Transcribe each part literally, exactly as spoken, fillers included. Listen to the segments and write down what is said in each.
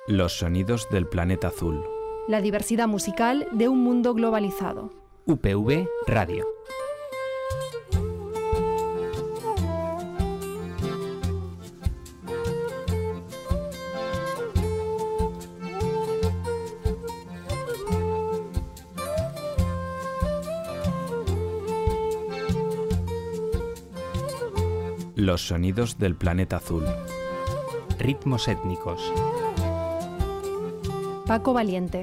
Los sonidos del planeta azul. La diversidad musical de un mundo globalizado. U P V Radio. Los sonidos del planeta azul. Ritmos étnicos. Paco Valiente.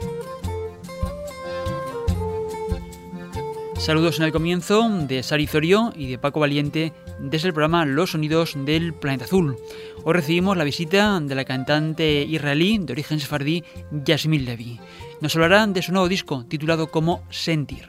Saludos en el comienzo de Sari Zorio y de Paco Valiente desde el programa Los sonidos del planeta azul. Hoy recibimos la visita de la cantante israelí de origen sefardí Yasmine Levy. Nos hablará de su nuevo disco titulado como Sentir.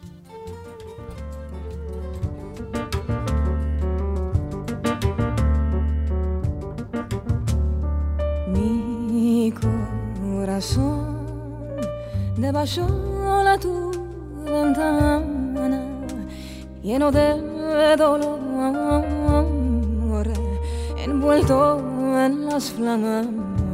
Debajo la tu ventana, lleno de dolor, envuelto en las flamas.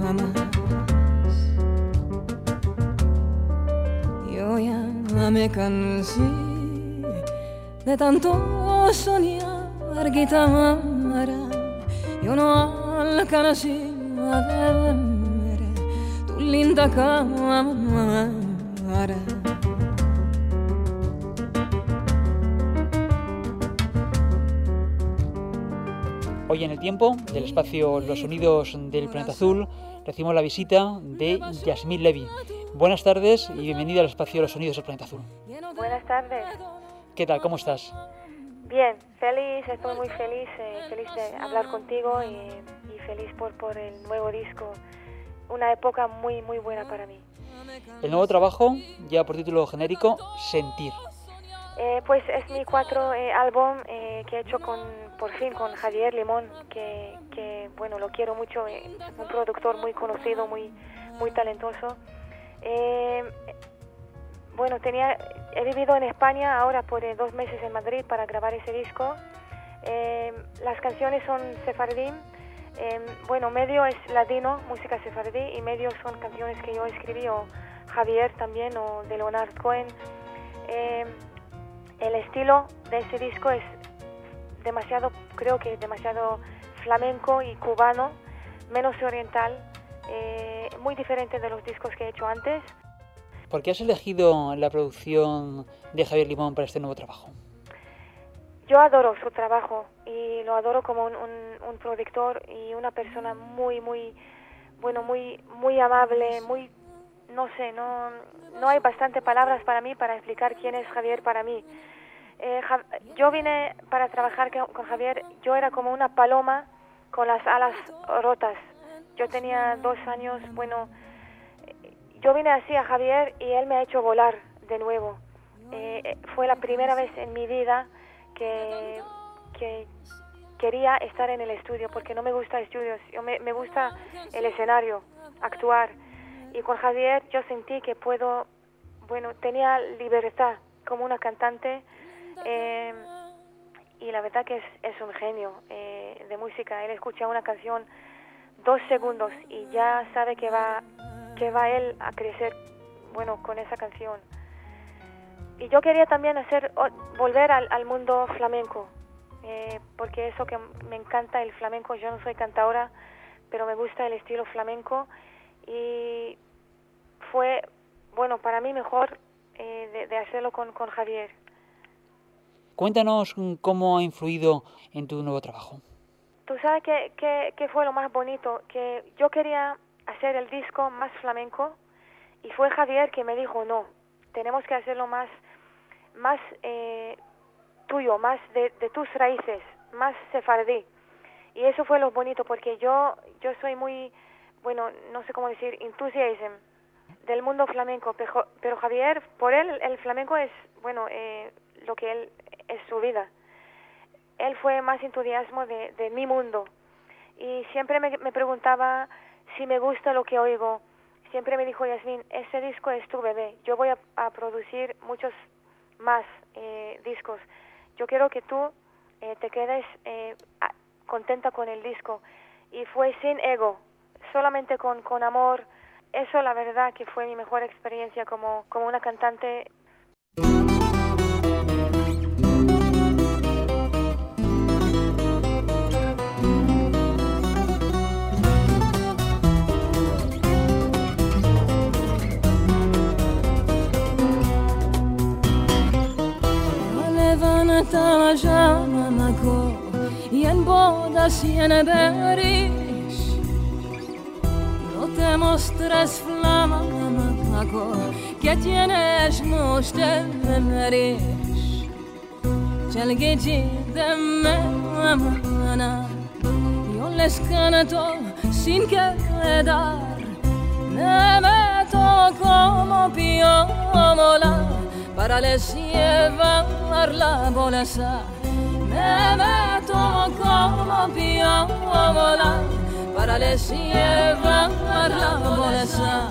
Yo ya me cansé de tanto soñar guitarra, yo no alcancé a ver tu linda cama. Hoy en el tiempo del espacio Los sonidos del planeta azul recibimos la visita de Yasmine Levy. Buenas tardes y bienvenida al espacio Los sonidos del planeta azul. Buenas tardes. ¿Qué tal? ¿Cómo estás? Bien, feliz, estoy muy feliz, eh, feliz de hablar contigo y, y feliz por, por el nuevo disco. Una época muy, muy buena para mí. El nuevo trabajo lleva por título genérico Sentir. Eh, pues es mi cuatro eh, álbum eh, que he hecho con, por fin con Javier Limón, que, que bueno, lo quiero mucho, eh, un productor muy conocido, muy, muy talentoso. Eh, bueno, tenía, he vivido en España ahora por eh, dos meses en Madrid para grabar ese disco. Eh, las canciones son sefardí. Eh, bueno, medio es ladino, música sefardí, y medio son canciones que yo escribí, o Javier también, o de Leonard Cohen. Eh, el estilo de ese disco es demasiado, creo que demasiado flamenco y cubano, menos oriental, eh, muy diferente de los discos que he hecho antes. ¿Por qué has elegido la producción de Javier Limón para este nuevo trabajo? Yo adoro su trabajo y lo adoro como un, un, un productor y una persona muy, muy, bueno, muy, muy amable, muy, no sé, no, no hay bastante palabras para mí para explicar quién es Javier para mí. Eh, ja, yo vine para trabajar con Javier, yo era como una paloma con las alas rotas. Yo tenía dos años, bueno, yo vine así a Javier y él me ha hecho volar de nuevo. Eh, fue la primera vez en mi vida Que, que quería estar en el estudio, porque no me gusta estudios, yo me, me gusta el escenario, actuar. Y con Javier yo sentí que puedo, bueno, tenía libertad como una cantante, eh, y la verdad que es, es un genio eh, de música. Él escucha una canción dos segundos y ya sabe que va, que va él a crecer, bueno, con esa canción. Y yo quería también hacer, volver al, al mundo flamenco, eh, porque eso que me encanta el flamenco. Yo no soy cantadora, pero me gusta el estilo flamenco, y fue, bueno, para mí mejor eh, de, de hacerlo con, con Javier. Cuéntanos cómo ha influido en tu nuevo trabajo. Tú sabes que, que, que fue lo más bonito, que yo quería hacer el disco más flamenco, y fue Javier que me dijo, no, tenemos que hacerlo más, más eh, tuyo, más de, de tus raíces, más sefardí. Y eso fue lo bonito, porque yo yo soy muy, bueno, no sé cómo decir, entusiasm del mundo flamenco, pero, pero Javier, por él el flamenco es, bueno, eh, lo que él es su vida. Él fue más entusiasmo de, de mi mundo, y siempre me, me preguntaba si me gusta lo que oigo. Siempre me dijo, Yasmine, ese disco es tu bebé, yo voy a, a producir muchos más eh, discos. Yo quiero que tú eh, te quedes eh, a, contenta con el disco. Y fue sin ego, solamente con, con amor. Eso la verdad que fue mi mejor experiencia como, como una cantante. No te mostres flama que tienes musteris Chelgiji de memana Yo les canto sin quedar Me meto como piomola Para les llevar la bolsa Me meto como piomola Para les llevar la bolsa.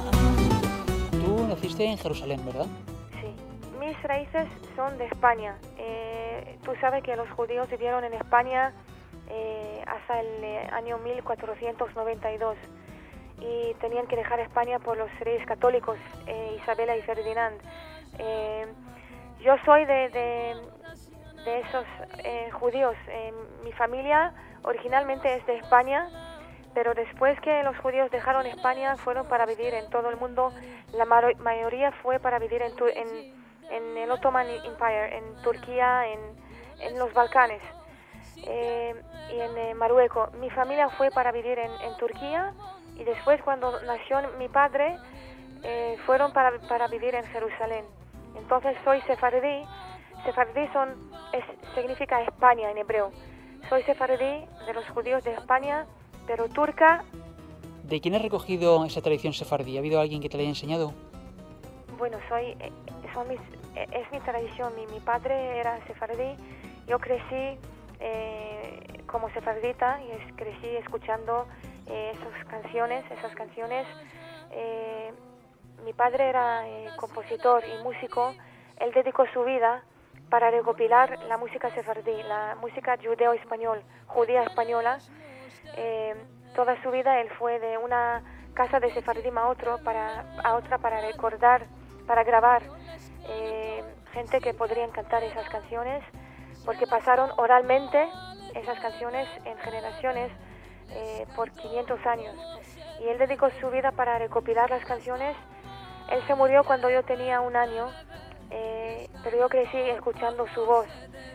Tú naciste en Jerusalén, ¿verdad? Sí, mis raíces son de España. Eh, tú sabes que los judíos vivieron en España eh, hasta el eh, año mil cuatrocientos noventa y dos y tenían que dejar España por los reyes católicos, eh, Isabela y Ferdinand. Eh, yo soy de, de, de esos eh, judíos. Eh, mi familia originalmente es de España, pero después que los judíos dejaron España fueron para vivir en todo el mundo. La mayoría fue para vivir en, en, en el Ottoman Empire, en Turquía, en, en los Balcanes eh, y en eh, Marruecos. Mi familia fue para vivir en, en Turquía y después cuando nació mi padre eh, fueron para, para vivir en Jerusalén. Entonces soy sefardí. Sefardí son, es, significa España en hebreo. Soy sefardí de los judíos de España, pero turca. ¿De quién has recogido esa tradición sefardí? ¿Ha habido alguien que te la haya enseñado? Bueno, soy, son mis, es mi tradición. Mi, mi padre era sefardí. Yo crecí eh, como sefardita y es, crecí escuchando eh, esas canciones, esas canciones. Eh, mi padre era eh, compositor y músico. Él dedicó su vida para recopilar la música sefardí, la música judeo-español, judía española. Eh, toda su vida él fue de una casa de sefardim a, otro para, a otra para recordar, para grabar eh, gente que podrían cantar esas canciones, porque pasaron oralmente esas canciones en generaciones eh, por quinientos años. Y él dedicó su vida para recopilar las canciones. Él se murió cuando yo tenía un año, eh, pero yo crecí escuchando su voz.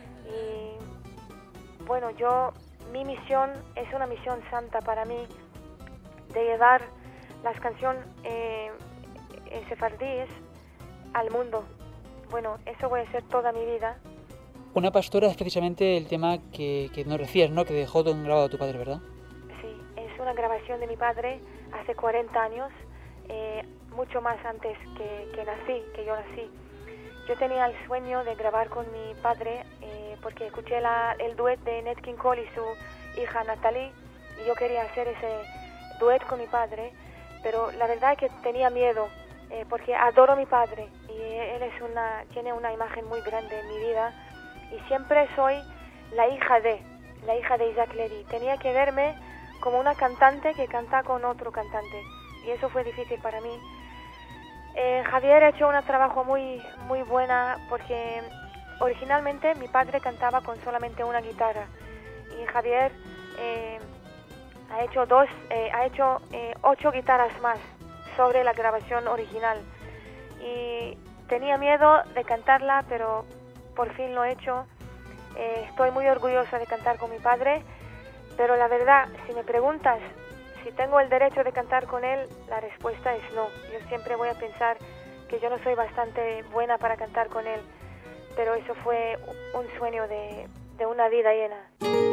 Y bueno, yo... Mi misión es una misión santa para mí, de llevar las canciones eh, sefardíes al mundo. Bueno, eso voy a hacer toda mi vida. Una pastora es precisamente el tema que, que nos decías, ¿no? Que dejó grabado tu padre, ¿verdad? Sí, es una grabación de mi padre hace cuarenta años, eh, mucho más antes que, que nací, que yo nací. Yo tenía el sueño de grabar con mi padre eh, porque escuché la, el duet de Nat King Cole y su hija Natalie y yo quería hacer ese duet con mi padre, pero la verdad es que tenía miedo eh, porque adoro a mi padre y él es una, tiene una imagen muy grande en mi vida y siempre soy la hija de, la hija de Isaac Levy. Tenía que verme como una cantante que canta con otro cantante y eso fue difícil para mí. Eh, Javier ha hecho un trabajo muy, muy buena porque originalmente mi padre cantaba con solamente una guitarra y Javier eh, ha hecho dos, eh, ha hecho eh, ocho guitarras más sobre la grabación original y tenía miedo de cantarla, pero por fin lo he hecho. Eh, estoy muy orgullosa de cantar con mi padre, pero la verdad, si me preguntas si tengo el derecho de cantar con él, la respuesta es no. Yo siempre voy a pensar que yo no soy bastante buena para cantar con él, pero eso fue un sueño de, de una vida llena.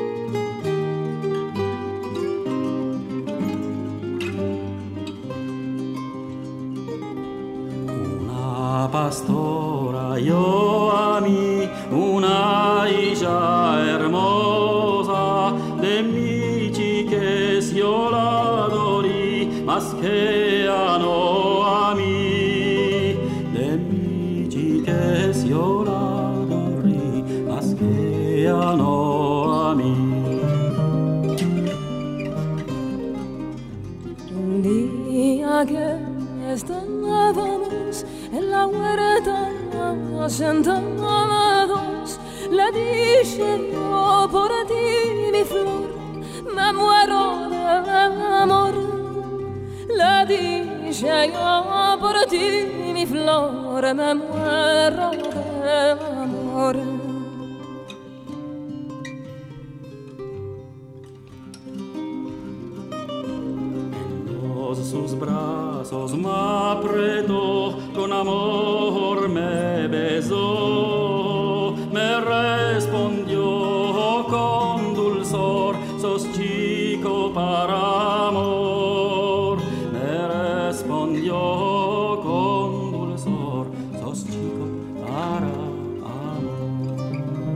Una pastora yo a mí, una hija hermosa, de mi chiques yo la adoré, más que a no a mí. De mi chiques yo la adoré, más que a no a mí. día que estábamos en la huerta sentados, le dije yo por ti, mi flor, me muero de amor. Le dije yo por ti, mi flor, me muero de amor. Sus brazos me apretó, con amor me besó, me respondió con dulzor, sos chico para amor. Me respondió con dulzor, sos chico para amor.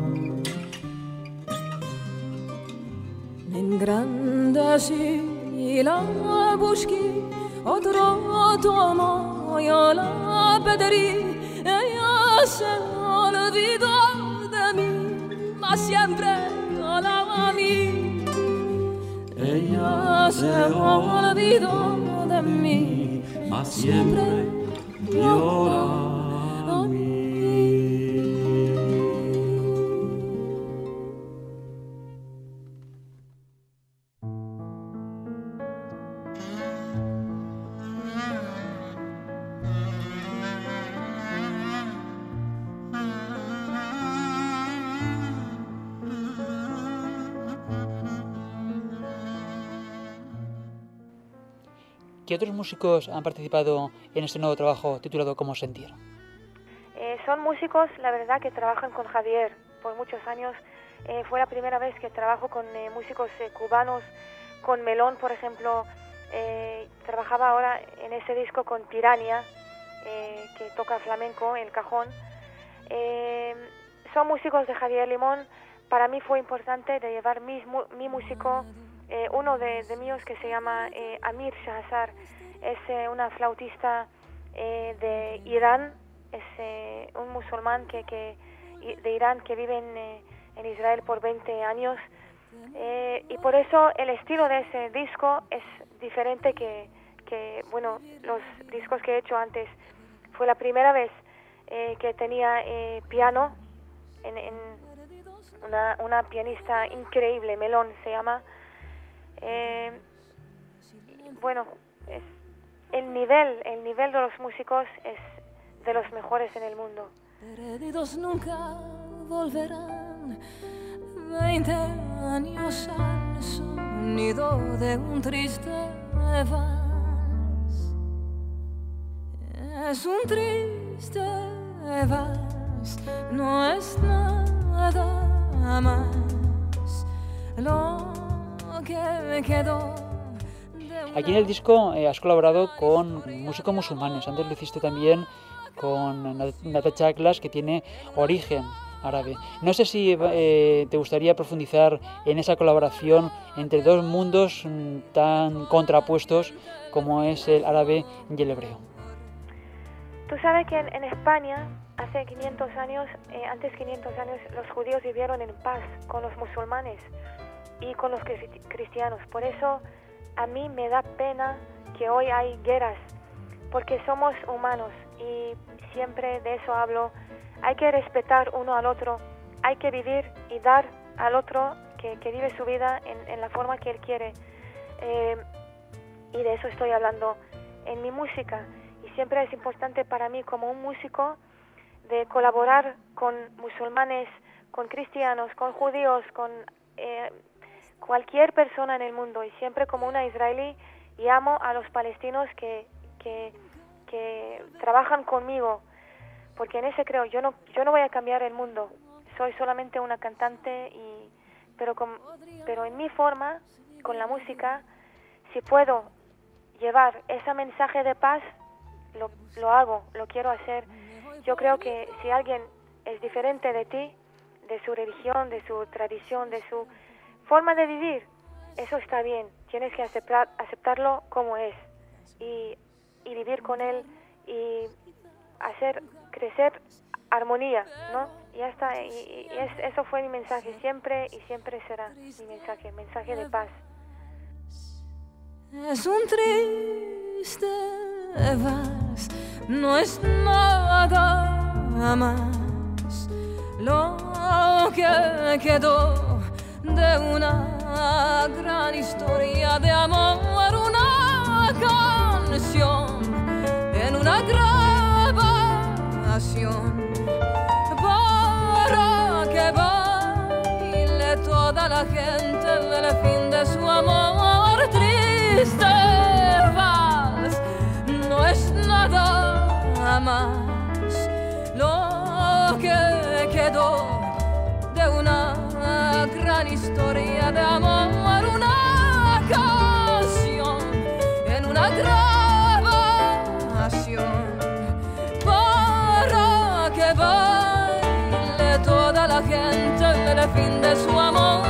Me engrandecí y la busqué, otro tomo, yo la pedí, ella se olvidó de mí, mas siempre yo la amé. Ella se olvidó de mí, mas siempre yo la amé. ¿Qué otros músicos han participado en este nuevo trabajo titulado Cómo sentir? Eh, son músicos, la verdad, que trabajan con Javier por muchos años. Eh, fue la primera vez que trabajo con eh, músicos eh, cubanos, con Melón, por ejemplo. Eh, trabajaba ahora en ese disco con Piranha, eh, que toca flamenco, el cajón. Eh, son músicos de Javier Limón. Para mí fue importante de llevar mi, mi músico, eh, uno de, de míos que se llama eh, Amir Shahzar. Es eh, una flautista eh, de Irán, es eh, un musulmán que, que, de Irán que vive en, eh, en Israel por veinte años. Eh, y por eso el estilo de ese disco es diferente que, que bueno, los discos que he hecho antes. Fue la primera vez eh, que tenía eh, piano en, en una, una pianista increíble, Melón se llama. Eh, bueno, es, el nivel, el nivel de los músicos es de los mejores en el mundo. Perdidos nunca volverán, veinte años al sonido de un triste vals. Es un triste vals, no es nada más lo que me quedó. Aquí en el disco eh, has colaborado con músicos musulmanes. Antes lo hiciste también con Natasha Atlas, que tiene origen árabe. No sé si eh, te gustaría profundizar en esa colaboración entre dos mundos mm, tan contrapuestos como es el árabe y el hebreo. Tú sabes que en, en España, hace quinientos años, eh, antes de quinientos años, los judíos vivieron en paz con los musulmanes y con los cristianos. Por eso a mí me da pena que hoy hay guerras, porque somos humanos y siempre de eso hablo. Hay que respetar uno al otro, hay que vivir y dar al otro que, que vive su vida en, en la forma que él quiere. Eh, y de eso estoy hablando en mi música. Y siempre es importante para mí como un músico de colaborar con musulmanes, con cristianos, con judíos, con eh, cualquier persona en el mundo. Y siempre como una israelí llamo a los palestinos que, que, que trabajan conmigo. Porque en ese creo, yo no yo no voy a cambiar el mundo, soy solamente una cantante, y pero, con, pero en mi forma, con la música, si puedo llevar ese mensaje de paz, lo, lo hago, lo quiero hacer. Yo creo que si alguien es diferente de ti, de su religión, de su tradición, de su forma de vivir, eso está bien, tienes que aceptar, aceptarlo como es y, y vivir con él y hacer crecer armonía, ¿no? Y ya está, y, y es, eso fue mi mensaje siempre y siempre será mi mensaje, mensaje de paz. Es un triste triste vals no es nada más lo que quedó de una gran historia de amor, una canción en una grabación para que baile toda la gente del fin de su amor. Triste vals no es nada más lo que quedó de una gran historia de amor, una canción en una grabación para que baile toda la gente del fin de su amor.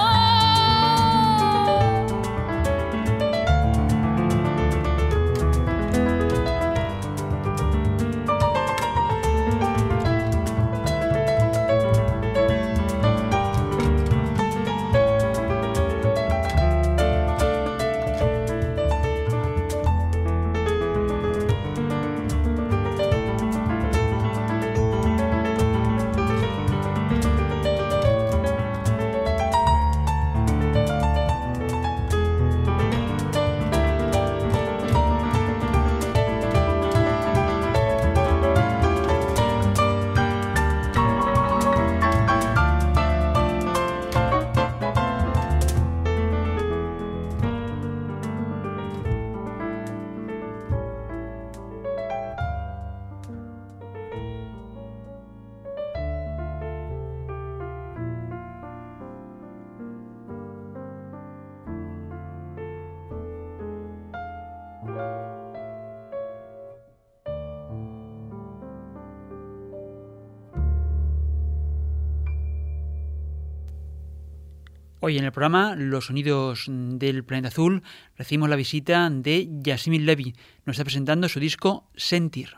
Hoy en el programa Los Sonidos del Planeta Azul recibimos la visita de Yasmine Levy. Nos está presentando su disco Sentir.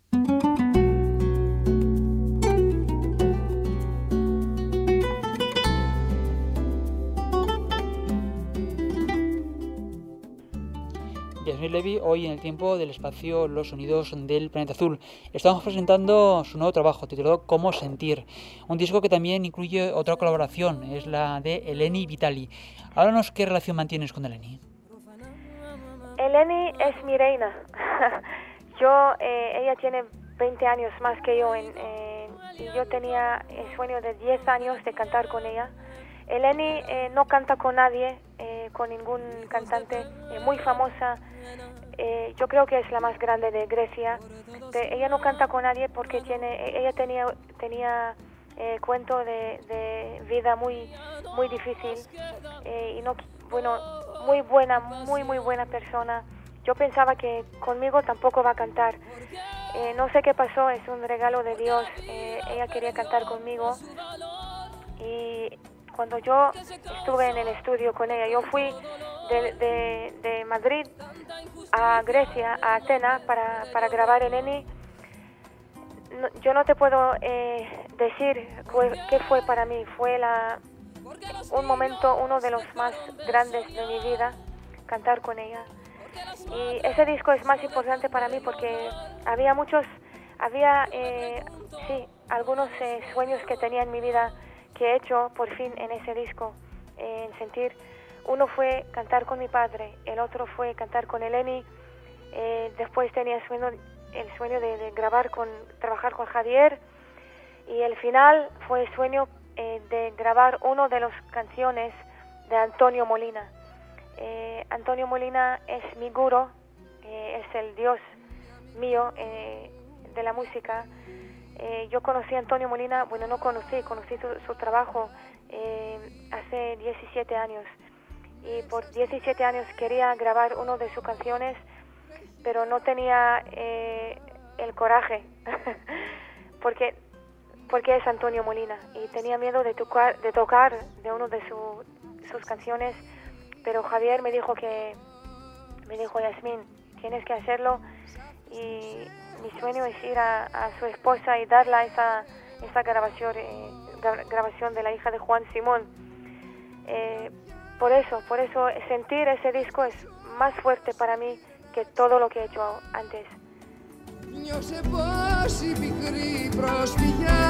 Yasmine Levy, hoy en el tiempo del espacio Los Sonidos del Planeta Azul. Estamos presentando su nuevo trabajo titulado Cómo Sentir, un disco que también incluye otra colaboración, es la de Eleni Vitali. Háblanos qué relación mantienes con Eleni. Eleni es mi reina. yo, eh, ella tiene veinte años más que yo en, eh, y yo tenía el sueño de diez años de cantar con ella. Eleni eh, no canta con nadie, eh, con ningún cantante, eh, muy famosa. Eh, yo creo que es la más grande de Grecia. De, ella no canta con nadie porque tiene, ella tenía, tenía eh, cuento de, de vida muy, muy difícil eh, y no, bueno, muy buena, muy muy buena persona. Yo pensaba que conmigo tampoco va a cantar. Eh, no sé qué pasó, es un regalo de Dios. Eh, ella quería cantar conmigo y cuando yo estuve en el estudio con ella, yo fui de, de, de Madrid a Grecia, a Atenas, para, para grabar Eleni. No, yo no te puedo eh, decir qué fue para mí. Fue la, un momento, uno de los más grandes de mi vida, cantar con ella. Y ese disco es más importante para mí porque había muchos, había, eh, sí, algunos eh, sueños que tenía en mi vida que he hecho por fin en ese disco, eh, en Sentir. Uno fue cantar con mi padre, el otro fue cantar con Eleni, eh, después tenía el sueño, el sueño de, de grabar con, trabajar con Javier, y el final fue el sueño eh, de grabar una de las canciones de Antonio Molina. Eh, Antonio Molina es mi gurú, eh, es el Dios mío eh, de la música. Eh, yo conocí a Antonio Molina, bueno, no conocí, conocí su, su trabajo eh, hace diecisiete años. Y por diecisiete años quería grabar una de sus canciones, pero no tenía eh, el coraje, porque, porque es Antonio Molina. Y tenía miedo de tocar de, tocar de una de su, sus canciones, pero Javier me dijo que, me dijo, Yasmine, tienes que hacerlo. Y mi sueño es ir a, a su esposa y darle esa, esa grabación, eh, grabación de la hija de Juan Simón. Eh, por eso, por eso sentir ese disco es más fuerte para mí que todo lo que he hecho antes. Νιώσε πως η πικρή προσφυγιά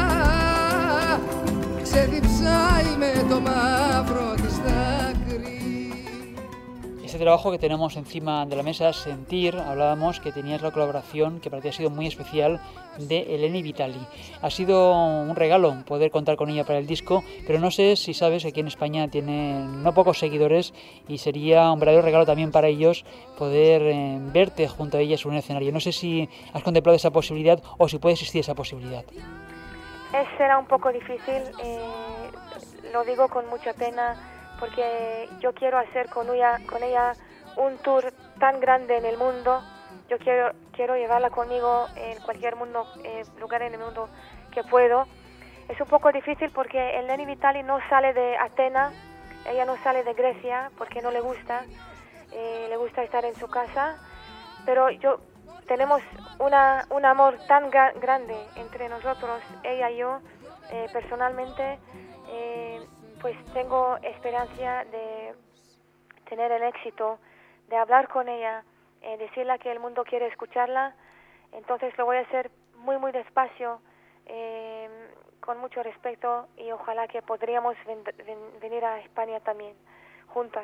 ξεδιψάει με το μαύρο της δάκρυ. Este trabajo que tenemos encima de la mesa, Sentir, hablábamos que tenías la colaboración que para ti ha sido muy especial de Eleni Vitali. Ha sido un regalo poder contar con ella para el disco, pero no sé si sabes que aquí en España tiene no pocos seguidores y sería un verdadero regalo también para ellos poder eh, verte junto a ellas en un escenario. No sé si has contemplado esa posibilidad o si puede existir esa posibilidad. Es, será un poco difícil, eh, lo digo con mucha pena, porque yo quiero hacer con ella, con ella un tour tan grande en el mundo. Yo quiero, quiero llevarla conmigo en cualquier mundo, eh, lugar en el mundo que puedo. Es un poco difícil porque Eleni Vitali no sale de Atenas, ella no sale de Grecia porque no le gusta, eh, le gusta estar en su casa, pero yo tenemos una, un amor tan gra- grande entre nosotros, ella y yo, eh, personalmente, eh, pues tengo esperanza de tener el éxito, de hablar con ella, eh, decirle que el mundo quiere escucharla. Entonces lo voy a hacer muy muy despacio, eh, con mucho respeto, y ojalá que podríamos ven- ven- venir a España también, juntas.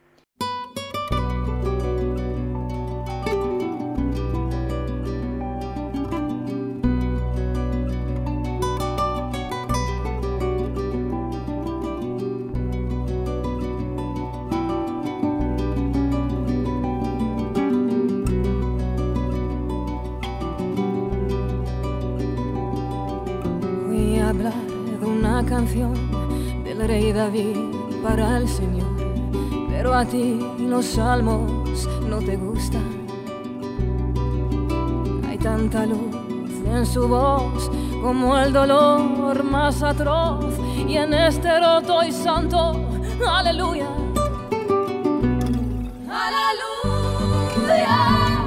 Hablar de una canción del rey David para el Señor, pero a ti los salmos no te gustan. Hay tanta luz en su voz como el dolor más atroz, y en este roto y santo, aleluya, aleluya.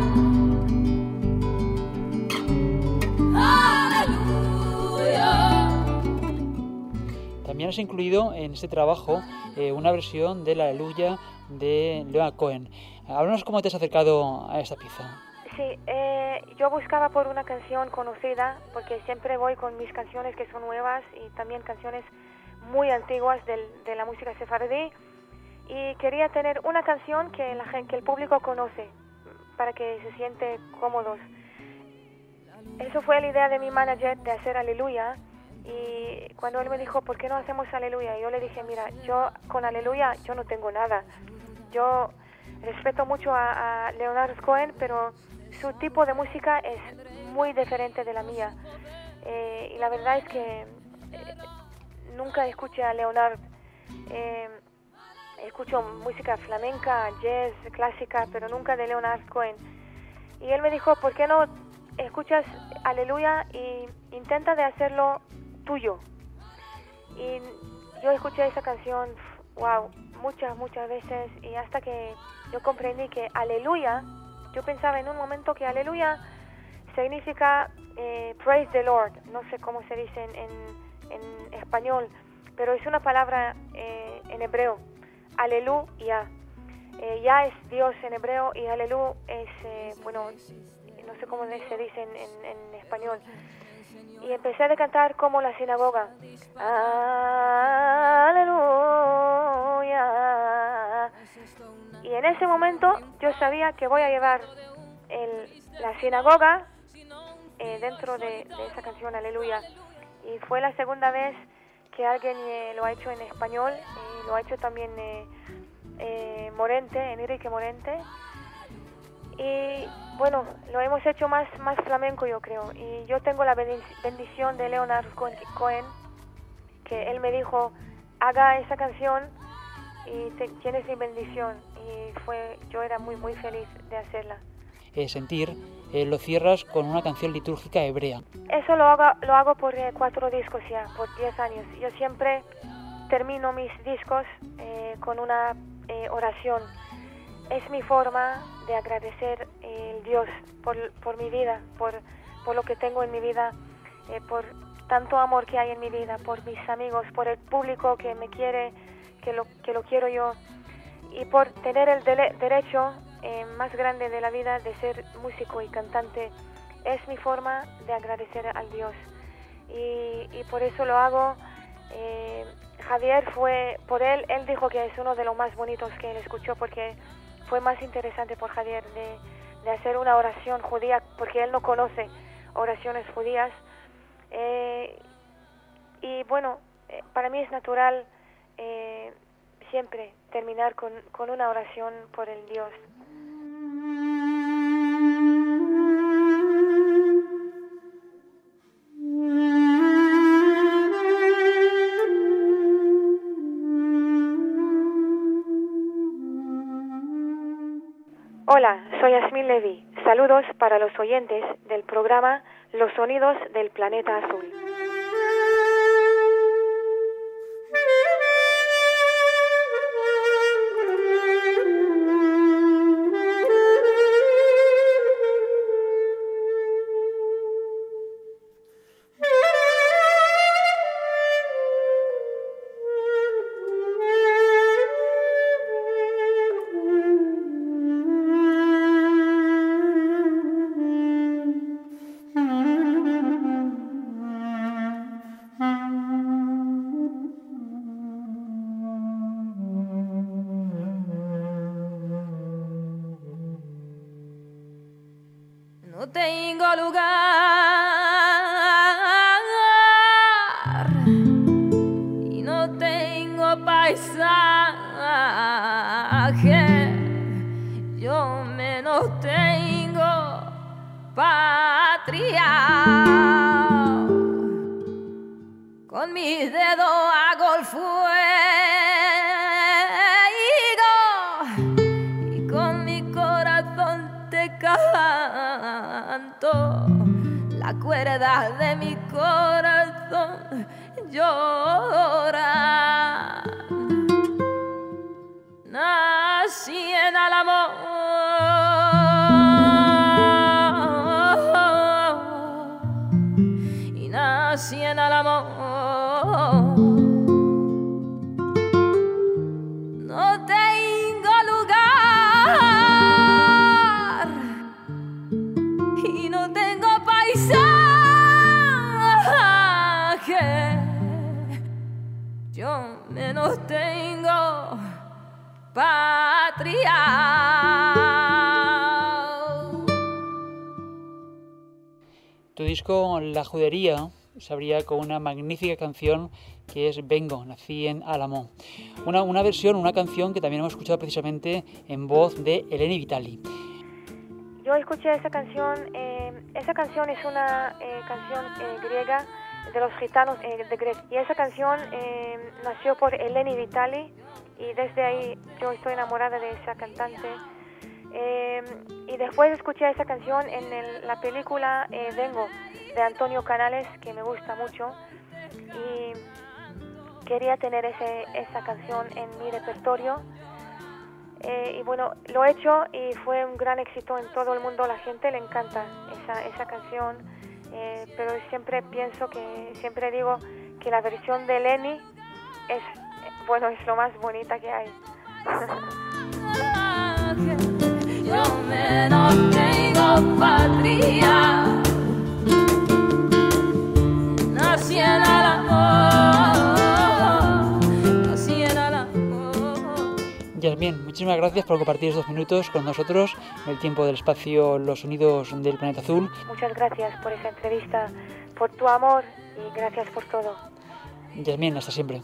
También has incluido en este trabajo eh, una versión de la Aleluya de Leonard Cohen. Háblanos cómo te has acercado a esta pieza. Sí, eh, yo buscaba por una canción conocida, porque siempre voy con mis canciones que son nuevas y también canciones muy antiguas del, de la música sefardí, y quería tener una canción que, la gente, que el público conoce, para que se siente cómodos. Eso fue la idea de mi manager, de hacer Aleluya. Y cuando él me dijo, ¿por qué no hacemos Aleluya? Yo le dije, mira, yo con Aleluya yo no tengo nada. Yo respeto mucho a, a Leonard Cohen, pero su tipo de música es muy diferente de la mía. Eh, y la verdad es que eh, nunca escuché a Leonard. Eh, escucho música flamenca, jazz, clásica, pero nunca de Leonard Cohen. Y él me dijo, ¿por qué no escuchas Aleluya y intenta de hacerlo tuyo? Y yo escuché esa canción, wow, muchas, muchas veces, y hasta que yo comprendí que Aleluya, yo pensaba en un momento que Aleluya significa eh, Praise the Lord, no sé cómo se dice en, en, en español, pero es una palabra eh, en hebreo, Aleluya. Eh, ya es Dios en hebreo y Aleluya es, eh, bueno, no sé cómo se dice en, en, en español. Y empecé a cantar como la sinagoga. Aleluya. Y en ese momento yo sabía que voy a llevar el, la sinagoga eh, dentro de, de esa canción, Aleluya. Y fue la segunda vez que alguien eh, lo ha hecho en español. Eh, lo ha hecho también eh, eh, Morente, Enrique Morente. Y bueno, lo hemos hecho más, más flamenco, yo creo. Y yo tengo la bendición de Leonard Cohen, que él me dijo, haga esa canción y te, tienes mi bendición. Y fue, yo era muy, muy feliz de hacerla. Eh, sentir, eh, lo cierras con una canción litúrgica hebrea. Eso lo hago, lo hago por eh, cuatro discos ya, por diez años. Yo siempre termino mis discos eh, con una eh, oración. Es mi forma de agradecer al eh, Dios por, por mi vida, por, por lo que tengo en mi vida, eh, por tanto amor que hay en mi vida, por mis amigos, por el público que me quiere, que lo, que lo quiero yo, y por tener el de- derecho eh, más grande de la vida, de ser músico y cantante. Es mi forma de agradecer al Dios. Y, y por eso lo hago. Eh, Javier fue, por él, él dijo que es uno de los más bonitos que él escuchó, porque fue más interesante por Javier de, de hacer una oración judía, porque él no conoce oraciones judías. Eh, y bueno, eh, para mí es natural eh, siempre terminar con, con una oración por el Dios. Hola, soy Yasmín Levy. Saludos para los oyentes del programa Los Sonidos del Planeta Azul. No tengo lugar y no tengo paisaje, yo menos tengo patria. Con mis dedos hago el fuego y con mi corazón te canto. La cuerda de mi corazón llora. Nací en el amor y nací en el amor. No tengo lugar y no tengo paisaje, yo menos tengo patria. Tu disco La Judería se abría con una magnífica canción que es Vengo, nací en Álamo. Una, una versión, una canción que también hemos escuchado precisamente en voz de Eleni Vitali. Yo escuché esa canción, eh, esa canción es una eh, canción eh, griega de los gitanos eh, de Grecia. Y esa canción eh, nació por Eleni Vitali y desde ahí yo estoy enamorada de esa cantante. Eh, y después escuché esa canción en el, la película eh, Vengo, de Antonio Canales, que me gusta mucho, y quería tener ese, esa canción en mi repertorio. Eh, y bueno, lo he hecho y fue un gran éxito en todo el mundo. La gente le encanta esa, esa canción, eh, pero siempre pienso que, siempre digo que la versión de Eleni es, bueno, es lo más bonita que hay. Yo menos tengo patria, nací en el amor, nací en el amor. Yasmín, muchísimas gracias por compartir estos minutos con nosotros en el tiempo del espacio Los Sonidos del Planeta Azul. Muchas gracias por esa entrevista, por tu amor y gracias por todo. Yasmín, hasta siempre.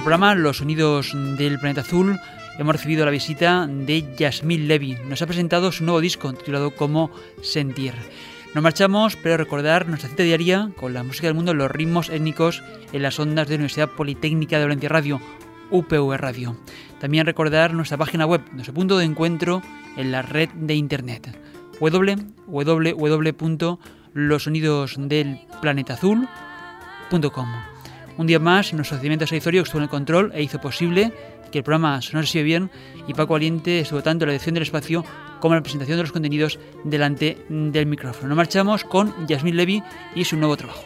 programa Los Sonidos del Planeta Azul hemos recibido la visita de Yasmín Levy. Nos ha presentado su nuevo disco titulado Como Sentir. Nos marchamos, pero recordar nuestra cita diaria con la música del mundo, los ritmos étnicos en las ondas de la Universidad Politécnica de Valencia Radio, U P V Radio. También recordar nuestra página web, nuestro punto de encuentro en la red de internet, doble u doble u doble u punto los sonidos del planeta azul punto com. Un día más, nuestro procedimiento Saizorio estuvo en el control e hizo posible que el programa sonase así bien, y Paco Valiente estuvo tanto en la edición del espacio como en la presentación de los contenidos delante del micrófono. Nos marchamos con Yasmín Levy y su nuevo trabajo.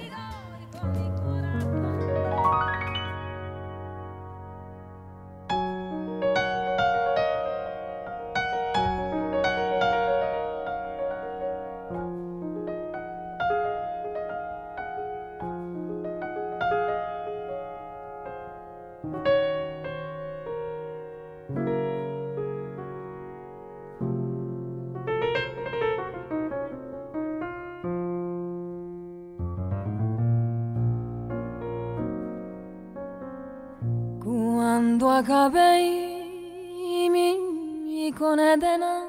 Quando acabei mi conedena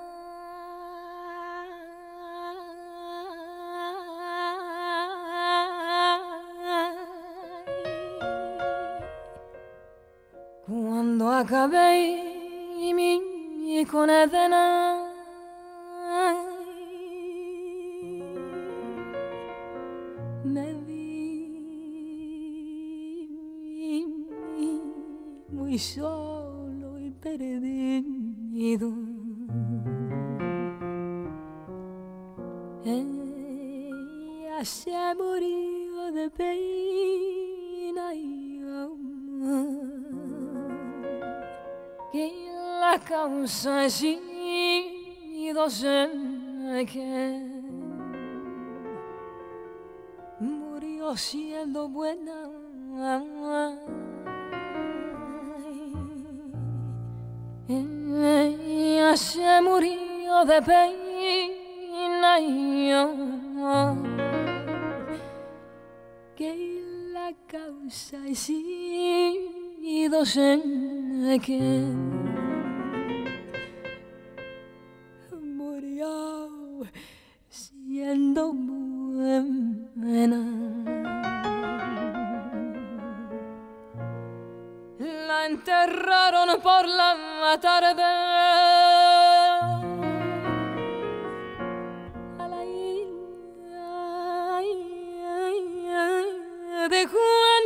Quando acabei mi conedena me muy solo y perdido. Ella se murió de pena y amor, que la causa he sido sé que murió siendo buena. Ella se murió de pena y amor, que la causa he sido sé que murió siendo buena. La enterraron por la tarde a la isla de Juan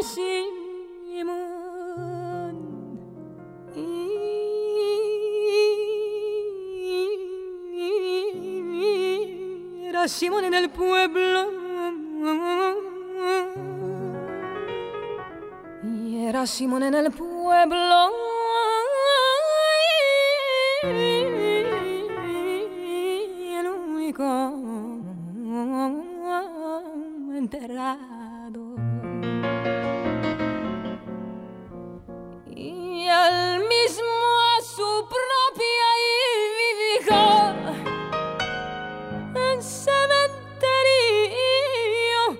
Simón, y era Simón en el pueblo, y era Simón en el pueblo. Pueblo el único enterrado, y él mismo a su propia hija en cementerio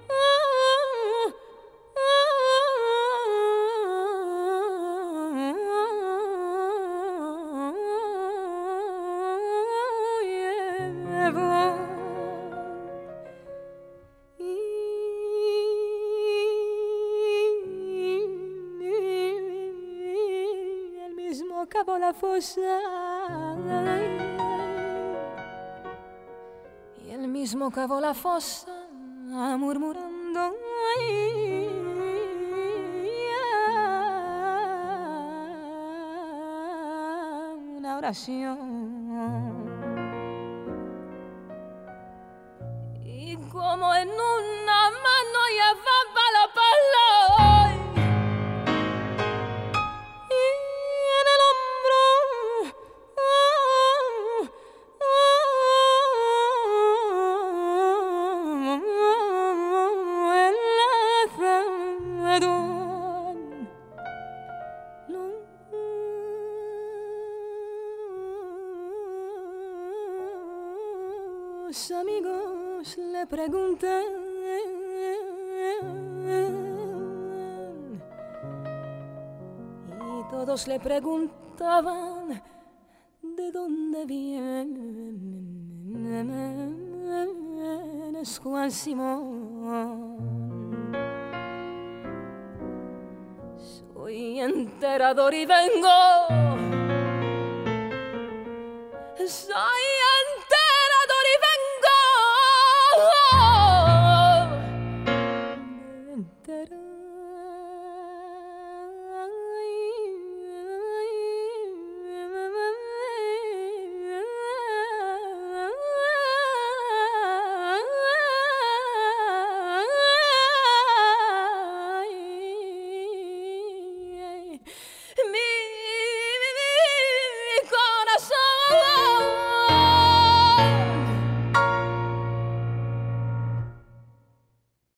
cavó la fosa, y él mismo cavó la fosa murmurando una oración, y como en una mano llevaba la pala amigos le preguntan todos le preguntaban de dónde vienes, Juan Simón. Soy enterador y vengo, soy